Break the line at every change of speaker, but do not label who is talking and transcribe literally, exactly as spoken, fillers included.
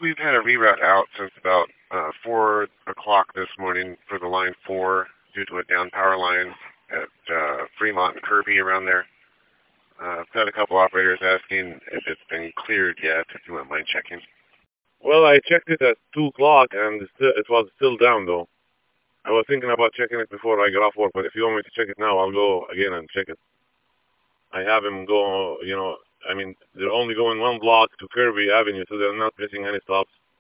we've had a reroute out since about uh, four o'clock this morning for the line four due to a down power line at uh, Fremont and Kirby around there. Uh, I've had a couple operators asking if it's been cleared yet, if you wouldn't mind checking.
Well, I checked it at two o'clock, and it was still down, though. I was thinking about checking it before I got off work, but if you want me to check it now, I'll go again and check it. I have him go, you know, I mean, they're only going one block to Kirby Avenue, so they're not missing any stops.